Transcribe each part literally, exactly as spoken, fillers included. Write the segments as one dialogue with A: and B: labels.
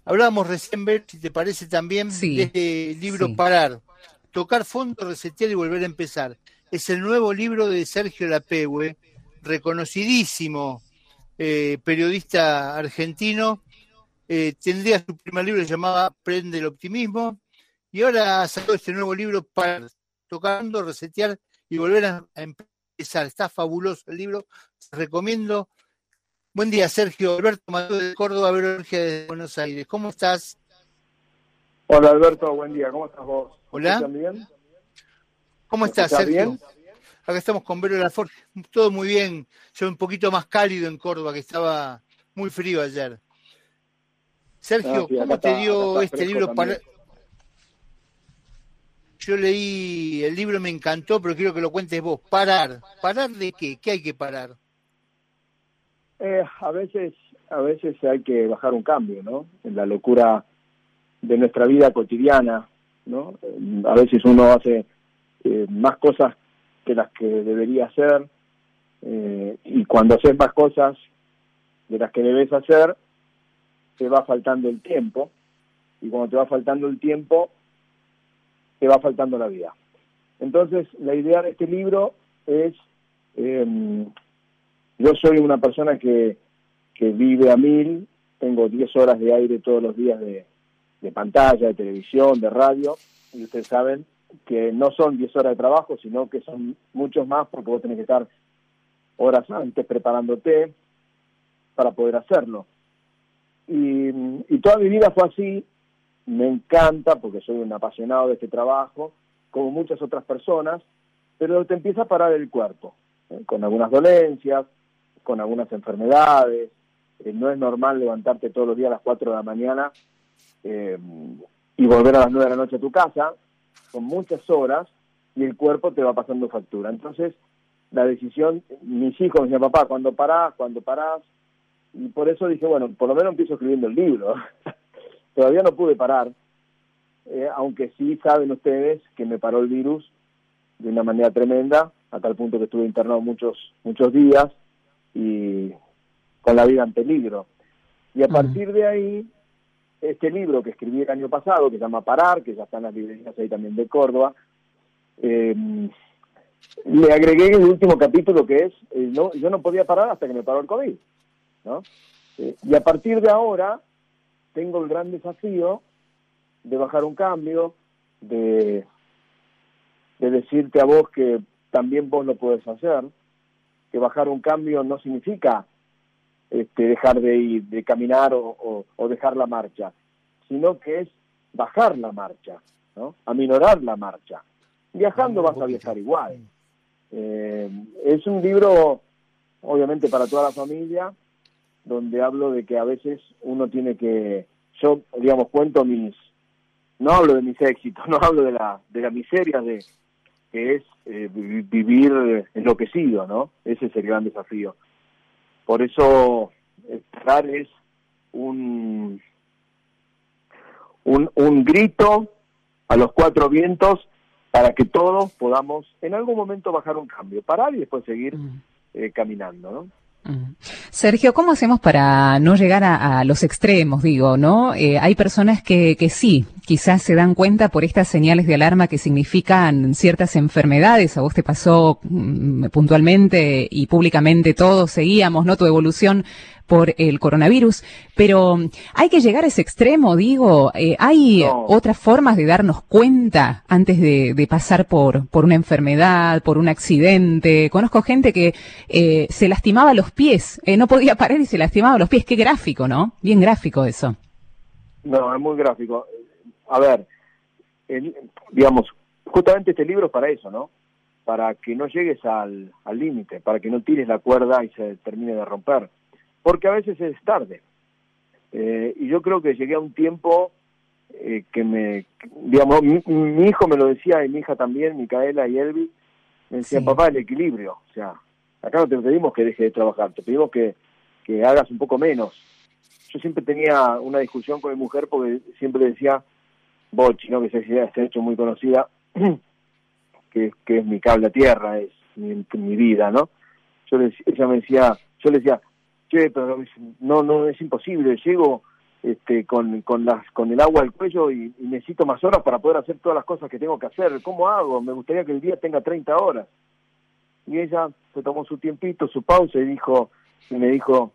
A: Hablábamos recién, Ver, si te parece también, de
B: Sí,
A: este libro
B: sí.
A: Parar, tocar fondo, resetear y volver a empezar. Es el nuevo libro de Sergio Lapehue, reconocidísimo eh, periodista argentino. Eh, tendría su primer libro, se llamaba Prende el Optimismo, y ahora sacó este nuevo libro para tocando, resetear y volver a, a empezar. Está fabuloso el libro, se recomiendo. Buen día, Sergio. Alberto Mateo de Córdoba, Verónica de Buenos Aires. ¿Cómo estás?
C: Hola Alberto, buen día, ¿cómo estás vos? ¿Me
A: Hola.
C: escuchan bien?
A: ¿Cómo
C: ¿Me
A: estás,
C: escuchás
A: Sergio?
C: bien?
A: Acá estamos con Vero Laforge. Todo muy bien. Yo un poquito más cálido en Córdoba, que estaba muy frío ayer.
C: Ah,
A: Sergio,
C: sí, acá
A: ¿cómo te
C: está, acá
A: dio
C: está
A: este
C: fresco
A: libro para...?
C: también.
A: Yo leí el libro, me encantó, pero quiero que lo cuentes vos. Parar. ¿Parar de qué? ¿Qué hay que parar?
C: Eh, a veces, a veces hay que bajar un cambio, ¿no? En la locura de nuestra vida cotidiana, ¿no? Eh, A veces uno hace eh, más cosas que las que debería hacer, eh, y cuando haces más cosas de las que debes hacer, te va faltando el tiempo, y cuando te va faltando el tiempo, te va faltando la vida. Entonces, la idea de este libro es, eh, yo soy una persona que, que vive a mil, tengo diez horas de aire todos los días de, de pantalla, de televisión, de radio, y ustedes saben que no son diez horas de trabajo, sino que son muchos más, porque vos tenés que estar horas antes preparándote para poder hacerlo. Y, y toda mi vida fue así. Me encanta, porque soy un apasionado de este trabajo, como muchas otras personas, pero te empieza a parar el cuerpo, ¿eh? Con algunas dolencias, con algunas enfermedades. Eh, no es normal levantarte todos los días a las cuatro de la mañana eh, y volver a las nueve de la noche a tu casa. Son muchas horas y el cuerpo te va pasando factura. Entonces, la decisión, mis hijos me decían, papá, ¿cuándo parás? ¿Cuándo parás? Y por eso dije, bueno, por lo menos empiezo escribiendo el libro. Todavía no pude parar, eh, aunque sí saben ustedes que me paró el virus de una manera tremenda, a tal punto que estuve internado muchos muchos días y con la vida en peligro. Y a
B: Mm.
C: partir de ahí, este libro que escribí el año pasado, que se llama Parar, que ya está en las librerías ahí también de Córdoba, eh, le agregué el último capítulo que es, eh, no, yo no podía parar hasta que me paró el COVID, ¿no? Eh, y a partir de ahora, tengo el gran desafío de bajar un cambio, de, de decirte a vos que también vos lo podés hacer, que bajar un cambio no significa este, dejar de ir, de caminar o, o, o dejar la marcha, sino que es bajar la marcha, ¿no? Aminorar la marcha. Viajando
A: Vamos un
C: vas a
A: poquito.
C: viajar igual. Eh, es un libro, obviamente, para toda la familia, donde hablo de que a veces uno tiene que, yo, digamos, cuento mis, no hablo de mis éxitos, no hablo de la de la miseria de que es eh, vivir enloquecido, ¿no? Ese es el gran desafío. Por eso, Parar es un, un, un grito a los cuatro vientos para que todos podamos en algún momento bajar un cambio, parar y después seguir
B: Mm.
C: eh, caminando, ¿no?
B: Mm. Sergio, ¿cómo hacemos para no llegar a, a los extremos, digo, ¿no? Eh, hay personas que, que sí, quizás se dan cuenta por estas señales de alarma que significan ciertas enfermedades. A vos te pasó mm, puntualmente y públicamente todos seguíamos, ¿no? Tu evolución por el coronavirus, pero hay que llegar a ese extremo, digo, eh, hay
C: No,
B: otras formas de darnos cuenta antes de, de pasar por, por una enfermedad, por un accidente. Conozco gente que eh, se lastimaba los pies, eh, no podía parar y se lastimaba los pies. Qué gráfico, ¿no? Bien gráfico eso.
C: no, es muy gráfico. A ver, el, digamos, justamente este libro es para eso, ¿no? Para que no llegues al al límite, para que no tires la cuerda y se termine de romper, porque a veces es tarde. Eh, y yo creo que llegué a un tiempo eh, que me, digamos, mi, mi hijo me lo decía y mi hija también, Micaela y Elvi, me decían,
B: Sí.
C: papá, el equilibrio, o sea, acá no te pedimos que dejes de trabajar, te pedimos que, que hagas un poco menos. Yo siempre tenía una discusión con mi mujer porque siempre decía, Bochi, ¿no? Que se, se ha hecho muy conocida, que, que es mi cable a tierra, es mi, mi vida, ¿no? Yo le, ella me decía, yo le decía, che, pero no, no, es imposible, llego este, con, con, las, con el agua al cuello y, y necesito más horas para poder hacer todas las cosas que tengo que hacer. ¿Cómo hago? Me gustaría que el día tenga treinta horas. Y ella se tomó su tiempito, su pausa y dijo, y me dijo,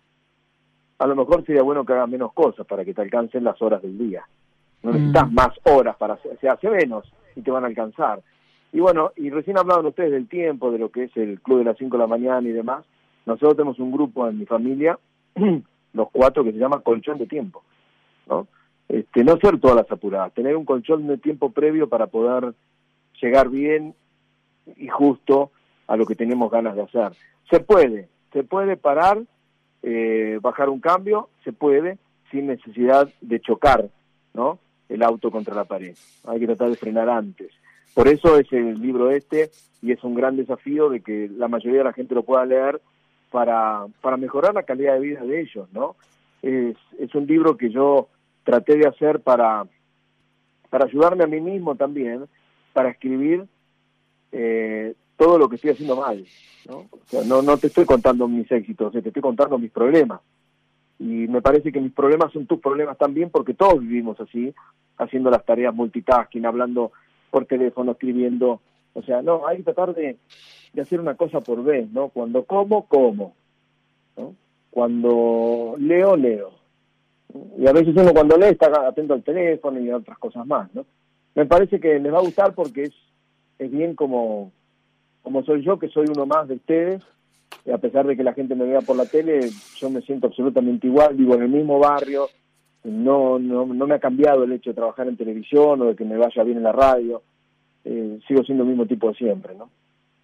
C: a lo mejor sería bueno que hagas menos cosas para que te alcancen las horas del día. No mm. necesitas más horas para hacer, se hace menos y te van a alcanzar. Y bueno, y recién hablaban ustedes del tiempo, de lo que es el club de las cinco de la mañana y demás. Nosotros tenemos un grupo en mi familia, los cuatro, que se llama colchón de tiempo, ¿no? Este, no ser todas las apuradas, tener un colchón de tiempo previo para poder llegar bien y justo a lo que tenemos ganas de hacer. Se puede, se puede parar, eh, bajar un cambio, se puede, sin necesidad de chocar, ¿no?, el auto contra la pared. Hay que tratar de frenar antes. Por eso es el libro este, y es un gran desafío de que la mayoría de la gente lo pueda leer para, para mejorar la calidad de vida de ellos, ¿no? Es, es un libro que yo traté de hacer para, para ayudarme a mí mismo también, para escribir eh, todo lo que estoy haciendo mal, ¿no? O sea, no, no te estoy contando mis éxitos, te estoy contando mis problemas. Y me parece que mis problemas son tus problemas también, porque todos vivimos así, haciendo las tareas multitasking, hablando por teléfono, escribiendo. O sea, no, hay que tratar de, de hacer una cosa por vez, ¿no? Cuando como, como, ¿no? Cuando leo, leo. Y a veces uno cuando lee está atento al teléfono y a otras cosas más, ¿no? Me parece que les va a gustar porque es, es bien como, como soy yo, que soy uno más de ustedes. Y a pesar de que la gente me vea por la tele, yo me siento absolutamente igual, vivo en el mismo barrio, no no no me ha cambiado el hecho de trabajar en televisión o de que me vaya bien en la radio, eh, sigo siendo el mismo tipo de siempre, ¿no?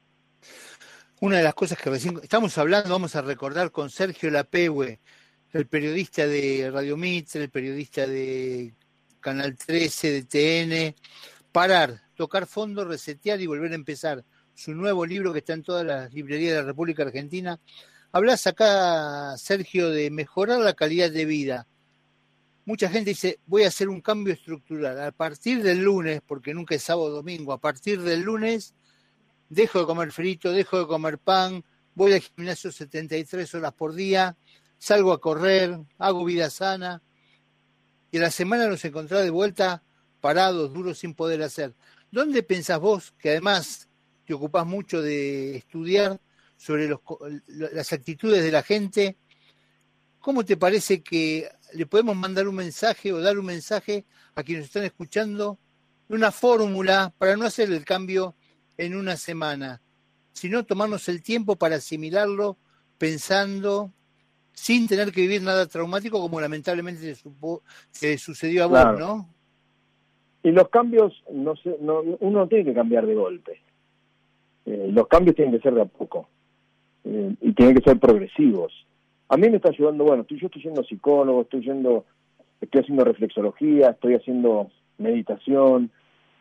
A: Una de las cosas que recién estamos hablando, vamos a recordar con Sergio Lapehue, el periodista de Radio Mitre, el periodista de Canal trece, de T N, parar, tocar fondo, resetear y volver a empezar. Su nuevo libro que está en todas las librerías de la República Argentina. Hablas acá, Sergio, de mejorar la calidad de vida. Mucha gente dice, voy a hacer un cambio estructural. A partir del lunes, porque nunca es sábado o domingo, a partir del lunes dejo de comer frito, dejo de comer pan, voy al gimnasio setenta y tres horas por día, salgo a correr, hago vida sana. Y a la semana nos encontrás de vuelta parados, duros, sin poder hacer. ¿Dónde pensás vos, que además te ocupás mucho de estudiar sobre los, las actitudes de la gente, cómo te parece que le podemos mandar un mensaje o dar un mensaje a quienes están escuchando, una fórmula para no hacer el cambio en una semana, sino tomarnos el tiempo para asimilarlo pensando, sin tener que vivir nada traumático como lamentablemente se, supo, se sucedió a vos, claro. ¿No?
C: Y los cambios, no sé, no, uno no tiene que cambiar de golpe. Eh, los cambios tienen que ser de a poco eh, y tienen que ser progresivos. A mí me está ayudando, bueno, estoy, yo estoy yendo psicólogo, estoy yendo, estoy haciendo reflexología, estoy haciendo meditación,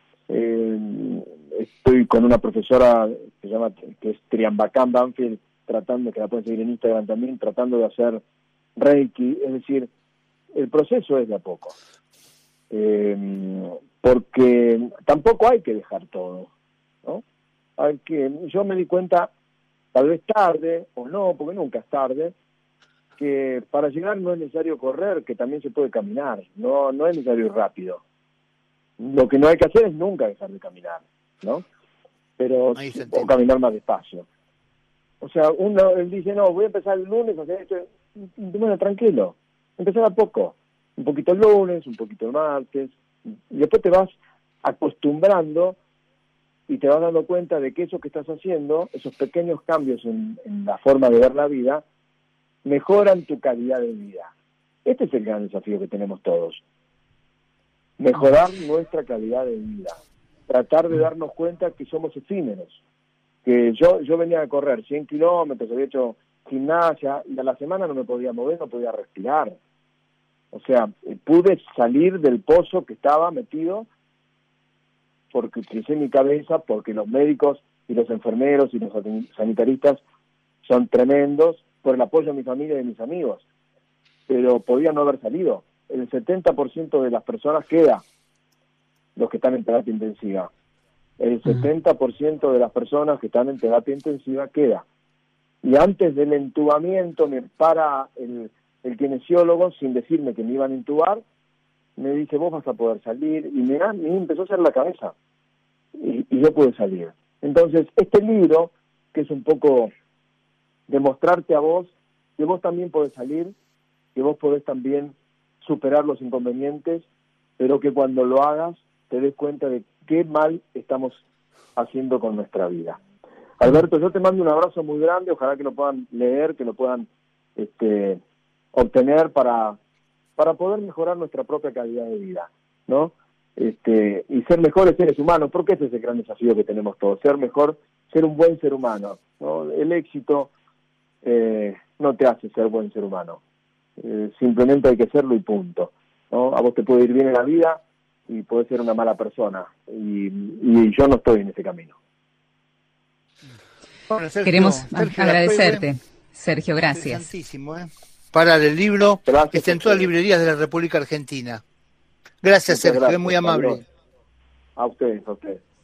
C: eh, estoy con una profesora que se llama, que es Triambacán Banfield, tratando, que la pueden seguir en Instagram también, tratando de hacer Reiki, es decir, el proceso es de a poco. Eh, porque tampoco hay que dejar todo, ¿no? Hay que, yo me di cuenta, tal vez tarde, o no, porque nunca es tarde, que para llegar no es necesario correr, que también se puede caminar, no no es necesario ir rápido. Lo que no hay que hacer es nunca dejar de caminar, ¿no? Pero o caminar más despacio. O sea, uno él dice, no, voy a empezar el lunes a hacer esto. Bueno, tranquilo, empezar a poco. Un poquito el lunes, un poquito el martes, y después te vas acostumbrando y te vas dando cuenta de que eso que estás haciendo, esos pequeños cambios en, en la forma de ver la vida, mejoran tu calidad de vida. Este es el gran desafío que tenemos todos. Mejorar nuestra calidad de vida. Tratar de darnos cuenta que somos efímeros. Que yo yo venía a correr cien kilómetros, había hecho gimnasia, y a la semana no me podía mover, no podía respirar. O sea, pude salir del pozo que estaba metido porque utilicé mi cabeza, porque los médicos y los enfermeros y los sanitaristas son tremendos, por el apoyo de mi familia y de mis amigos. Pero podía no haber salido. El setenta por ciento de las personas queda, los que están en terapia intensiva. El setenta por ciento de las personas que están en terapia intensiva queda. Y antes del entubamiento me para el, el kinesiólogo, sin decirme que me iban a intubar, me dice, vos vas a poder salir, y me, me empezó a hacer la cabeza, y, y yo pude salir. Entonces, este libro, que es un poco demostrarte a vos que vos también podés salir, que vos podés también superar los inconvenientes, pero que cuando lo hagas te des cuenta de qué mal estamos haciendo con nuestra vida. Alberto, yo te mando un abrazo muy grande, ojalá que lo puedan leer, que lo puedan este, obtener para, para poder mejorar nuestra propia calidad de vida, ¿no? Este, y ser mejores seres humanos, porque ese es el gran desafío que tenemos todos, ser mejor, ser un buen ser humano, ¿no? El éxito eh, no te hace ser buen ser humano, eh, simplemente hay que serlo y punto, ¿no? A vos te puede ir bien en la vida y podés ser una mala persona, y, y yo no estoy en ese camino.
B: Bueno, Sergio, Queremos Sergio agradecerte, Sergio, gracias.
A: Interesantísimo, ¿eh? Para el libro, gracias, que está en todas las librerías de la República Argentina. Gracias, Sergio, es muy amable.
C: A ustedes, a ustedes.